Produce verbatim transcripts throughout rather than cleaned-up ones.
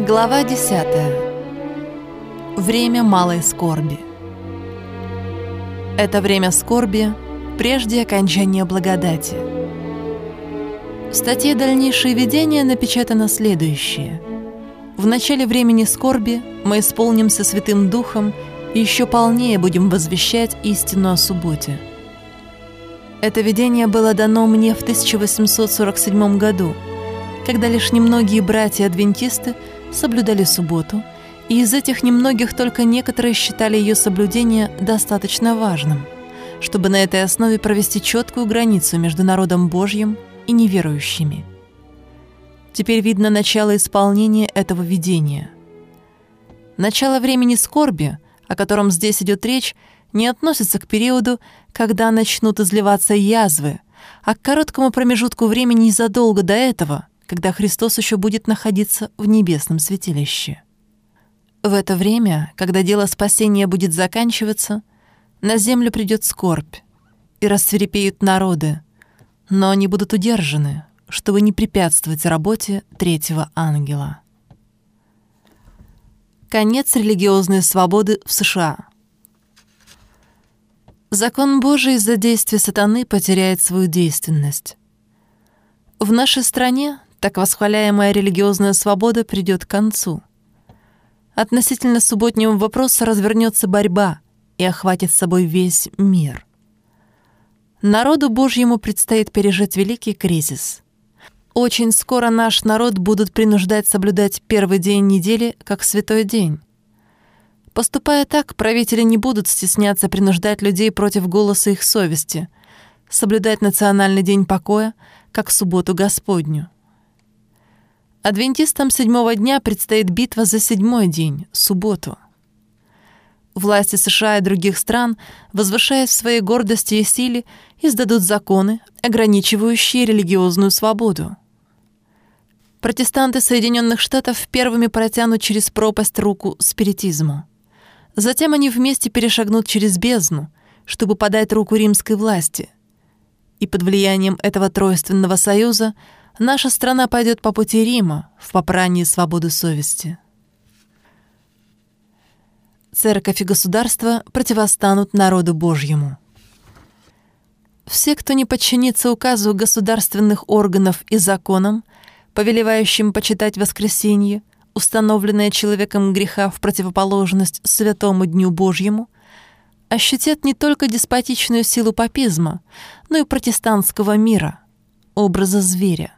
Глава десятая. Время малой скорби. Это время скорби прежде окончания благодати. В статье «Дальнейшие видения» напечатано следующее. В начале времени скорби мы исполнимся Святым Духом и еще полнее будем возвещать истину о субботе. Это видение было дано мне в тысяча восемьсот сорок седьмом году, когда лишь немногие братья-адвентисты соблюдали субботу, и из этих немногих только некоторые считали ее соблюдение достаточно важным, чтобы на этой основе провести четкую границу между народом Божьим и неверующими. Теперь видно начало исполнения этого видения. Начало времени скорби, о котором здесь идет речь, не относится к периоду, когда начнут изливаться язвы, а к короткому промежутку времени незадолго до этого, когда Христос еще будет находиться в небесном святилище. В это время, когда дело спасения будет заканчиваться, на землю придет скорбь, и рассвирепеют народы, но они будут удержаны, чтобы не препятствовать работе третьего ангела. Конец религиозной свободы в США. Закон Божий из-за действия сатаны потеряет свою действенность. В нашей стране так восхваляемая религиозная свобода придет к концу. Относительно субботнего вопроса развернется борьба и охватит собой весь мир. Народу Божьему предстоит пережить великий кризис. Очень скоро наш народ будут принуждать соблюдать первый день недели как святой день. Поступая так, правители не будут стесняться принуждать людей против голоса их совести, соблюдать национальный день покоя, как субботу Господню. Адвентистам седьмого дня предстоит битва за седьмой день, субботу. Власти США и других стран, возвышаясь в своей гордости и силе, издадут законы, ограничивающие религиозную свободу. Протестанты Соединенных Штатов первыми протянут через пропасть руку спиритизму. Затем они вместе перешагнут через бездну, чтобы подать руку римской власти. И под влиянием этого тройственного союза наша страна пойдет по пути Рима в попрании свободы совести. Церковь и государство противостанут народу Божьему. Все, кто не подчинится указу государственных органов и законам, повелевающим почитать воскресенье, установленное человеком греха в противоположность святому дню Божьему, ощутят не только деспотичную силу папизма, но и протестантского мира, образа зверя.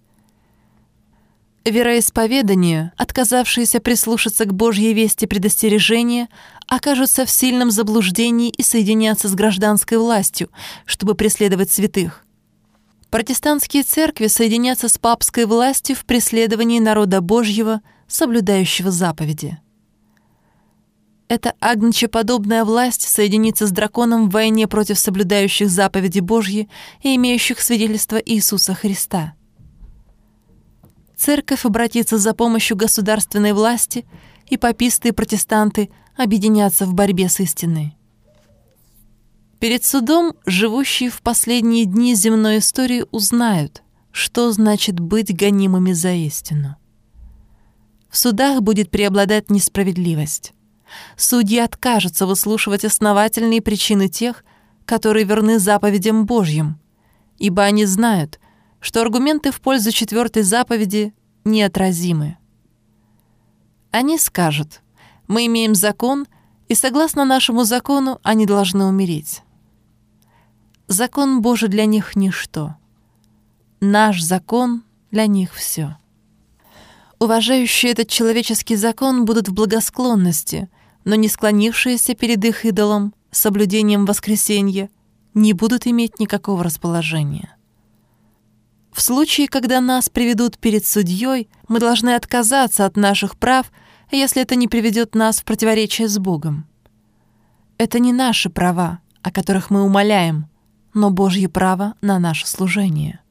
Вероисповедания, отказавшиеся прислушаться к Божьей вести предостережения, окажутся в сильном заблуждении и соединятся с гражданской властью, чтобы преследовать святых. Протестантские церкви соединятся с папской властью в преследовании народа Божьего, соблюдающего заповеди. Эта агнчеподобная власть соединится с драконом в войне против соблюдающих заповеди Божьи и имеющих свидетельство Иисуса Христа. Церковь обратится за помощью государственной власти, и паписты и протестанты объединятся в борьбе с истиной. Перед судом живущие в последние дни земной истории узнают, что значит быть гонимыми за истину. В судах будет преобладать несправедливость. Судьи откажутся выслушивать основательные причины тех, которые верны заповедям Божьим, ибо они знают, что аргументы в пользу четвертой заповеди неотразимы. Они скажут: «Мы имеем закон, и согласно нашему закону они должны умереть». Закон Божий для них — ничто. Наш закон для них — все. Уважающие этот человеческий закон будут в благосклонности, но не склонившиеся перед их идолом, соблюдением воскресенья, не будут иметь никакого расположения. В случае, когда нас приведут перед судьей, мы должны отказаться от наших прав, если это не приведет нас в противоречие с Богом. Это не наши права, о которых мы умоляем, но Божье право на наше служение.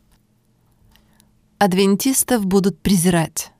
Адвентистов будут презирать.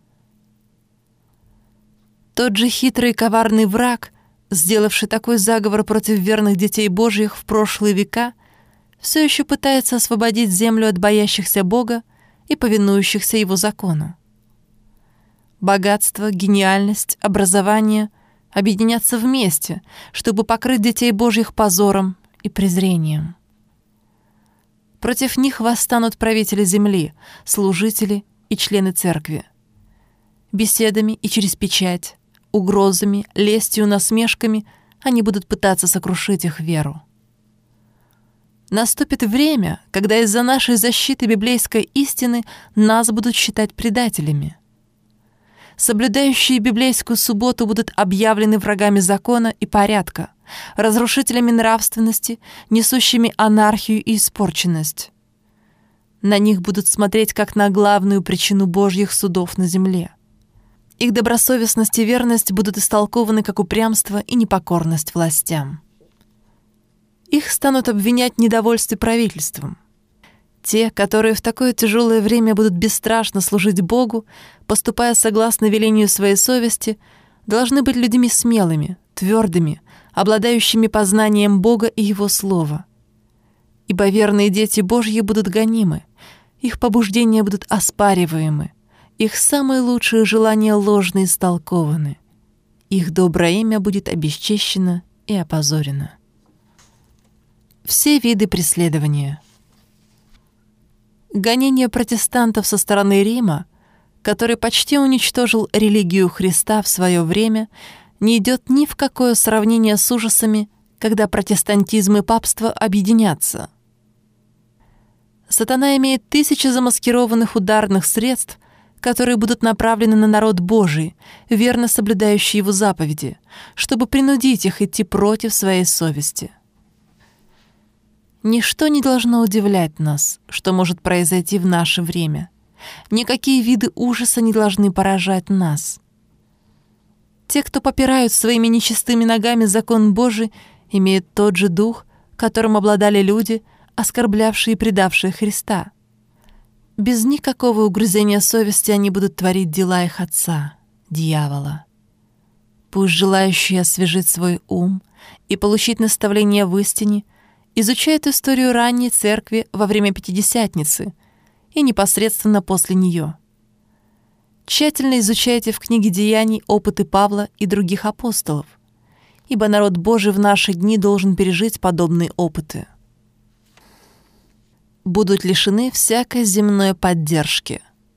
Тот же хитрый и коварный враг, сделавший такой заговор против верных детей Божьих в прошлые века, все еще пытается освободить землю от боящихся Бога и повинующихся Его закону. богатство, гениальность, образование объединятся вместе, чтобы покрыть детей Божьих позором и презрением. Против них восстанут правители земли, служители и члены церкви. Беседами и через печать, угрозами, лестью, насмешками они будут пытаться сокрушить их веру. Наступит время, когда из-за нашей защиты библейской истины нас будут считать предателями. Соблюдающие библейскую субботу будут объявлены врагами закона и порядка, разрушителями нравственности, несущими анархию и испорченность. На них будут смотреть как на главную причину Божьих судов на земле. Их добросовестность и верность будут истолкованы как упрямство и непокорность властям. Их станут обвинять в недовольстве правительством. Те, которые в такое тяжелое время будут бесстрашно служить Богу, поступая согласно велению своей совести, должны быть людьми смелыми, твердыми, обладающими познанием Бога и Его Слова. Ибо верные дети Божьи будут гонимы, их побуждения будут оспариваемы, их самые лучшие желания ложно истолкованы, их доброе имя будет обесчещено и опозорено. Все виды преследования. Гонение протестантов со стороны Рима, который почти уничтожил религию Христа в свое время, не идет ни в какое сравнение с ужасами, когда протестантизм и папство объединятся. Сатана имеет тысячи замаскированных ударных средств, которые будут направлены на народ Божий, верно соблюдающий его заповеди, чтобы принудить их идти против своей совести. Ничто не должно удивлять нас, что может произойти в наше время. Никакие виды ужаса не должны поражать нас. Те, кто попирают своими нечестыми ногами закон Божий, имеют тот же дух, которым обладали люди, оскорблявшие и предавшие Христа. Без никакого угрызения совести они будут творить дела их отца, дьявола. Пусть желающие освежить свой ум и получить наставление в истине изучают историю ранней церкви во время Пятидесятницы и непосредственно после нее. Тщательно изучайте в книге Деяний опыты Павла и других апостолов, ибо народ Божий в наши дни должен пережить подобные опыты. Будут лишены всякой земной поддержки.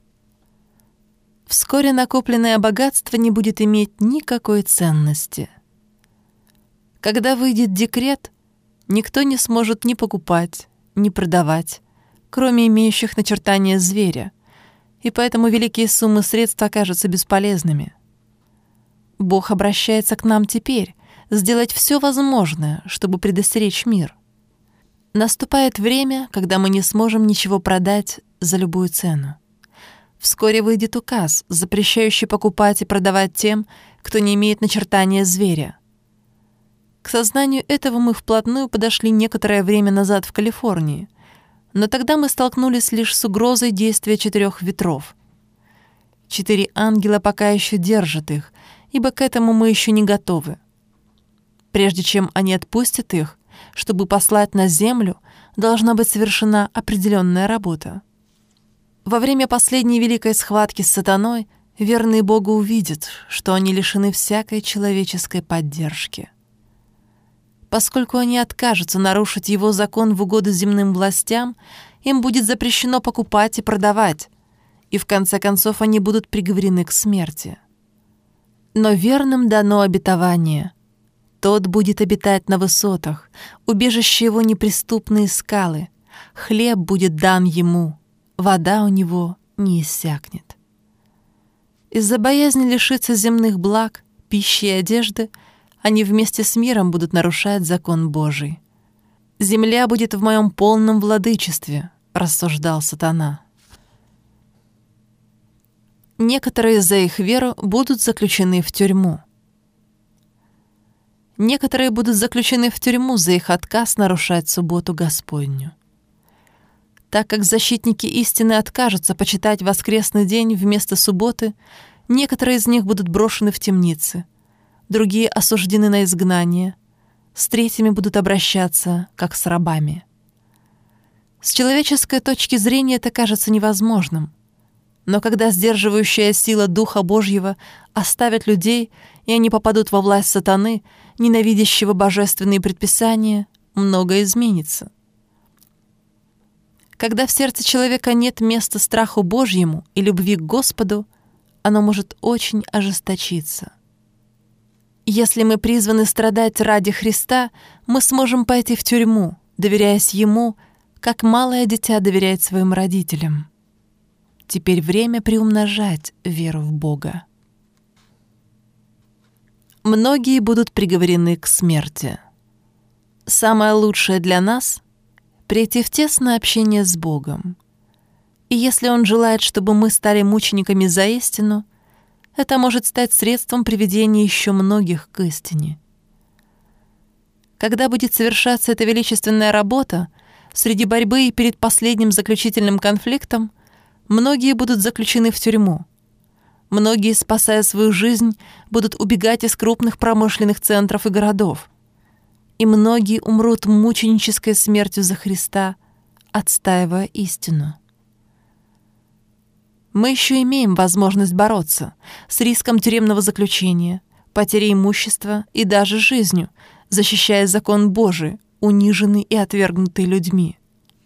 Вскоре накопленное богатство не будет иметь никакой ценности. Когда выйдет декрет, никто не сможет ни покупать, ни продавать, кроме имеющих начертания зверя, и поэтому великие суммы средств окажутся бесполезными. Бог обращается к нам теперь, сделать все возможное, чтобы предостеречь мир. Наступает время, когда мы не сможем ничего продать за любую цену. Вскоре выйдет указ, запрещающий покупать и продавать тем, кто не имеет начертания зверя. К сознанию этого мы вплотную подошли некоторое время назад в Калифорнии, но тогда мы столкнулись лишь с угрозой действия четырех ветров. Четыре ангела пока еще держат их, ибо к этому мы еще не готовы. Прежде чем они отпустят их, чтобы послать на землю, должна быть совершена определенная работа. Во время последней великой схватки с сатаной верные Богу увидят, что они лишены всякой человеческой поддержки. Поскольку они откажутся нарушить его закон в угоду земным властям, им будет запрещено покупать и продавать, и в конце концов они будут приговорены к смерти. Но верным дано обетование. Тот будет обитать на высотах, убежище его неприступные скалы, хлеб будет дан ему, вода у него не иссякнет. Из-за боязни лишиться земных благ, пищи и одежды они вместе с миром будут нарушать закон Божий. «Земля будет в моем полном владычестве», — рассуждал сатана. Некоторые за их веру будут заключены в тюрьму. Некоторые будут заключены в тюрьму за их отказ нарушать субботу Господню. Так как защитники истины откажутся почитать воскресный день вместо субботы, некоторые из них будут брошены в темницы, другие осуждены на изгнание, с третьими будут обращаться, как с рабами. С человеческой точки зрения это кажется невозможным, Но когда сдерживающая сила Духа Божьего оставит людей, и они попадут во власть сатаны, ненавидящего божественные предписания, многое изменится. Когда в сердце человека нет места страху Божьему и любви к Господу, оно может очень ожесточиться. Если мы призваны страдать ради Христа, мы сможем пойти в тюрьму, доверяясь Ему, как малое дитя доверяет своим родителям. Теперь время приумножать веру в Бога. Многие будут приговорены к смерти. Самое лучшее для нас — прийти в тесное общение с Богом. И если Он желает, чтобы мы стали мучениками за истину, это может стать средством приведения еще многих к истине. Когда будет совершаться эта величественная работа, среди борьбы и перед последним заключительным конфликтом, многие будут заключены в тюрьму. Многие, спасая свою жизнь, будут убегать из крупных промышленных центров и городов. И многие умрут мученической смертью за Христа, отстаивая истину. Мы еще имеем возможность бороться с риском тюремного заключения, потерей имущества и даже жизнью, защищая закон Божий, униженный и отвергнутый людьми.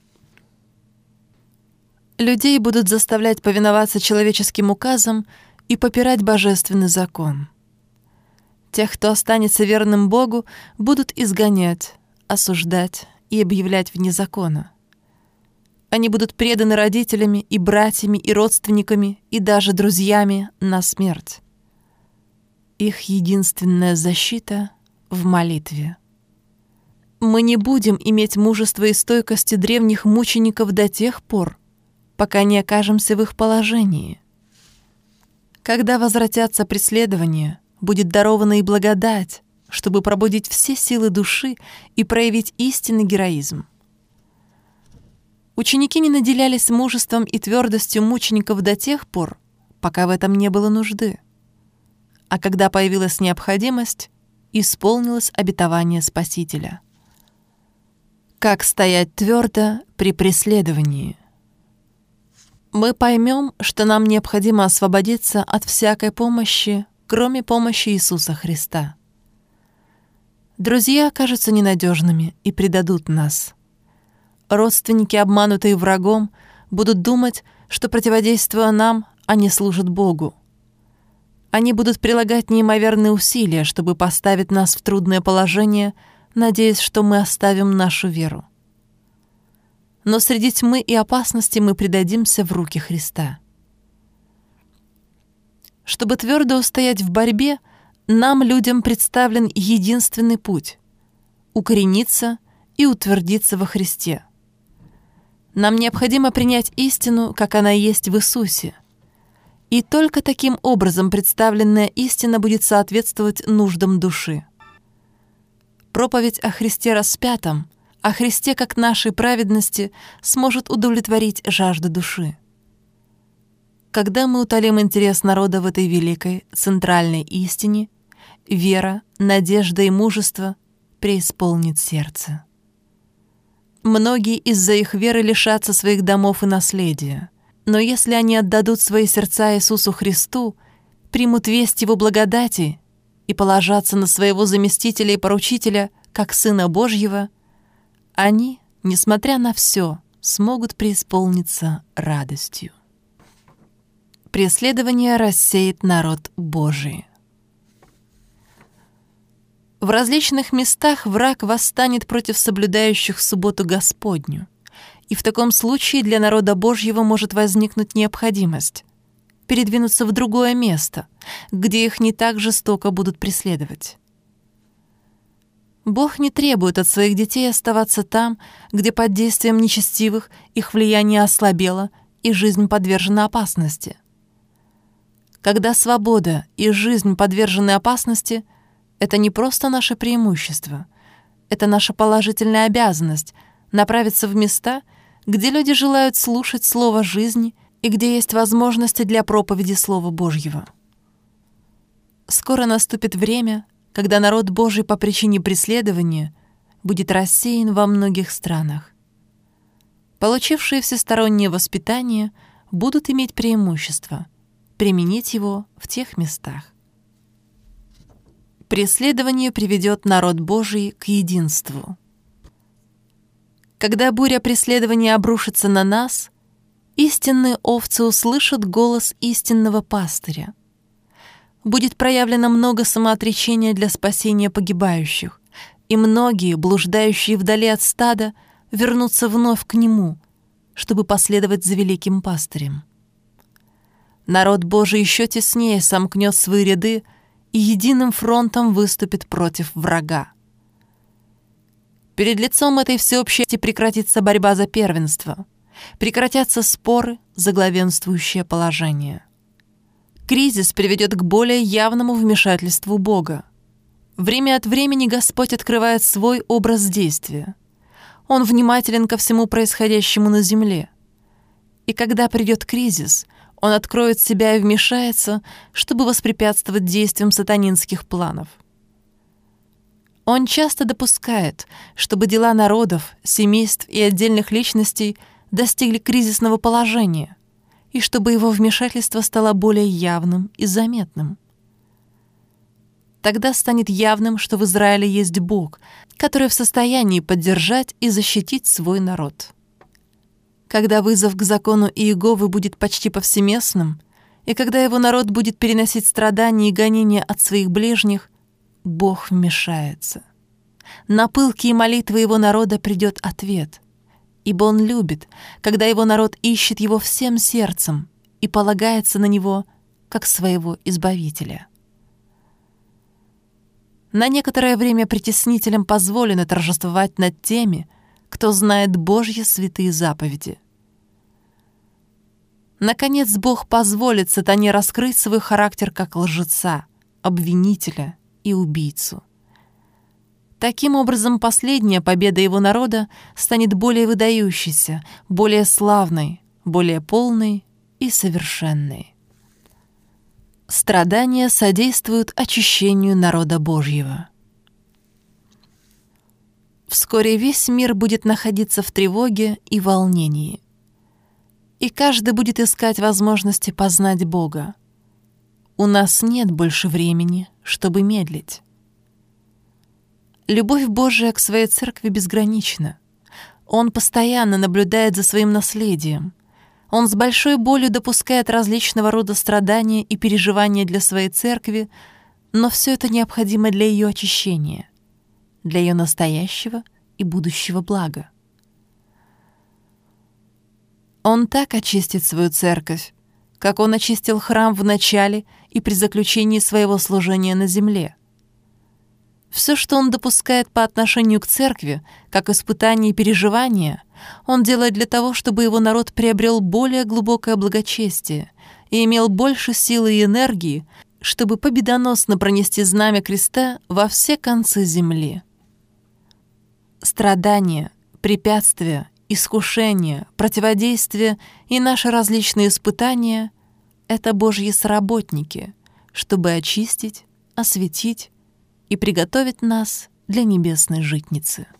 Людей будут заставлять повиноваться человеческим указам и попирать божественный закон. Тех, кто останется верным Богу, будут изгонять, осуждать и объявлять вне закона. Они будут преданы родителями и братьями и родственниками и даже друзьями на смерть. Их единственная защита в молитве. Мы не будем иметь мужества и стойкости древних мучеников до тех пор, пока не окажемся в их положении. Когда возвратятся преследования, будет дарована и благодать, чтобы пробудить все силы души и проявить истинный героизм. Ученики не наделялись мужеством и твердостью мучеников до тех пор, пока в этом не было нужды. А когда появилась необходимость, исполнилось обетование Спасителя. Как стоять твердо при преследовании? Мы поймем, что нам необходимо освободиться от всякой помощи, кроме помощи Иисуса Христа. Друзья окажутся ненадежными и предадут нас. Родственники, обманутые врагом, будут думать, что, противодействуя нам, они служат Богу. Они будут прилагать неимоверные усилия, чтобы поставить нас в трудное положение, надеясь, что мы оставим нашу веру. Но среди тьмы и опасности мы предадимся в руки Христа. Чтобы твердо устоять в борьбе, нам, людям, представлен единственный путь — укорениться и утвердиться во Христе. Нам необходимо принять истину, как она есть в Иисусе. И только таким образом представленная истина будет соответствовать нуждам души. Проповедь о Христе распятом, о Христе как нашей праведности, сможет удовлетворить жажду души. Когда мы утолим интерес народа в этой великой, центральной истине, вера, надежда и мужество преисполнит сердце. Многие из-за их веры лишатся своих домов и наследия, но если они отдадут свои сердца Иисусу Христу, примут весть Его благодати и положатся на своего заместителя и поручителя, как Сына Божьего, они, несмотря на все, смогут преисполниться радостью. Преследование рассеет народ Божий. В различных местах враг восстанет против соблюдающих субботу Господню, и в таком случае для народа Божьего может возникнуть необходимость передвинуться в другое место, где их не так жестоко будут преследовать. Бог не требует от своих детей оставаться там, где под действием нечестивых их влияние ослабело и жизнь подвержена опасности. Когда свобода и жизнь подвержены опасности, это не просто наше преимущество, это наша положительная обязанность направиться в места, где люди желают слушать Слово жизни и где есть возможности для проповеди Слова Божьего. Скоро наступит время, когда народ Божий по причине преследования будет рассеян во многих странах. Получившие всестороннее воспитание будут иметь преимущество применить его в тех местах. Преследование приведет народ Божий к единству. Когда буря преследования обрушится на нас, истинные овцы услышат голос истинного пастыря. Будет проявлено много самоотречения для спасения погибающих, и многие, блуждающие вдали от стада, вернутся вновь к нему, чтобы последовать за великим пастырем. Народ Божий еще теснее сомкнет свои ряды и единым фронтом выступит против врага. Перед лицом этой всеобщей прекратится борьба за первенство, прекратятся споры за главенствующее положение. Кризис приведет к более явному вмешательству Бога. Время от времени Господь открывает свой образ действия. Он внимателен ко всему происходящему на земле. И когда придет кризис, Он откроет себя и вмешается, чтобы воспрепятствовать действиям сатанинских планов. Он часто допускает, чтобы дела народов, семейств и отдельных личностей достигли кризисного положения, и чтобы его вмешательство стало более явным и заметным. Тогда станет явным, что в Израиле есть Бог, который в состоянии поддержать и защитить свой народ. Когда вызов к закону Иеговы будет почти повсеместным, и когда его народ будет переносить страдания и гонения от своих ближних, Бог вмешается. На пылкие молитвы его народа придет ответ, ибо он любит, когда его народ ищет его всем сердцем и полагается на него, как своего избавителя. На некоторое время притеснителям позволено торжествовать над теми, кто знает Божьи святые заповеди. Наконец, Бог позволит сатане раскрыть свой характер как лжеца, обвинителя и убийцу. Таким образом, последняя победа его народа станет более выдающейся, более славной, более полной и совершенной. Страдания содействуют очищению народа Божьего. Вскоре весь мир будет находиться в тревоге и волнении. И каждый будет искать возможности познать Бога. У нас нет больше времени, чтобы медлить. Любовь Божия к своей церкви безгранична. Он постоянно наблюдает за своим наследием. Он с большой болью допускает различного рода страдания и переживания для своей церкви, но все это необходимо для ее очищения, для ее настоящего и будущего блага. Он так очистит свою церковь, как Он очистил храм в начале и при заключении своего служения на земле. Все, что Он допускает по отношению к церкви, как испытания и переживания, Он делает для того, чтобы Его народ приобрел более глубокое благочестие и имел больше силы и энергии, чтобы победоносно пронести знамя креста во все концы земли. Страдания, препятствия, искушения, противодействия и наши различные испытания — это Божьи соработники, чтобы очистить, осветить и приготовить нас для небесной житницы.